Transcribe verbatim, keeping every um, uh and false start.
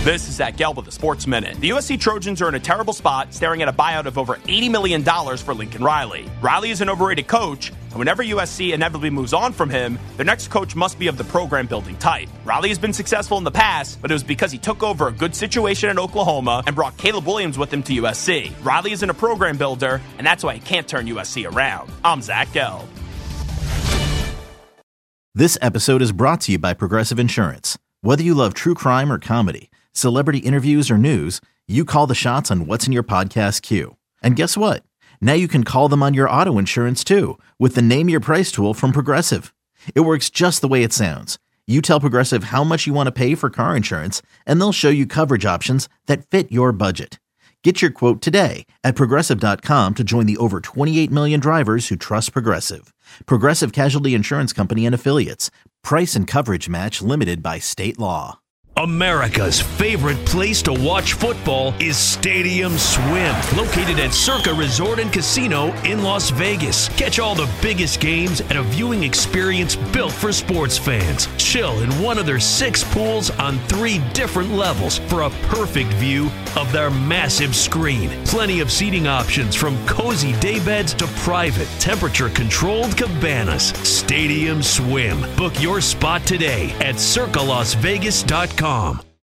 This is Zach Gelb with the Sports Minute. The U S C Trojans are in a terrible spot, staring at a buyout of over eighty million dollars for Lincoln Riley. Riley is an overrated coach, and whenever U S C inevitably moves on from him, their next coach must be of the program-building type. Riley has been successful in the past, but it was because he took over a good situation in Oklahoma and brought Caleb Williams with him to U S C. Riley isn't a program builder, and that's why he can't turn U S C around. I'm Zach Gelb. This episode is brought to you by Progressive Insurance. Whether you love true crime or comedy, celebrity interviews or news, you call the shots on what's in your podcast queue. And guess what? Now you can call them on your auto insurance too with the Name Your Price tool from Progressive. It works just the way it sounds. You tell Progressive how much you want to pay for car insurance, and they'll show you coverage options that fit your budget. Get your quote today at Progressive dot com to join the over twenty-eight million drivers who trust Progressive. Progressive Casualty Insurance Company and Affiliates. Price and coverage match limited by state law. America's favorite place to watch football is Stadium Swim, located at Circa Resort and Casino in Las Vegas. Catch all the biggest games at a viewing experience built for sports fans. Chill in one of their six pools on three different levels for a perfect view of their massive screen. Plenty of seating options from cozy daybeds to private, temperature-controlled cabanas. Stadium Swim. Book your spot today at circa las vegas dot com.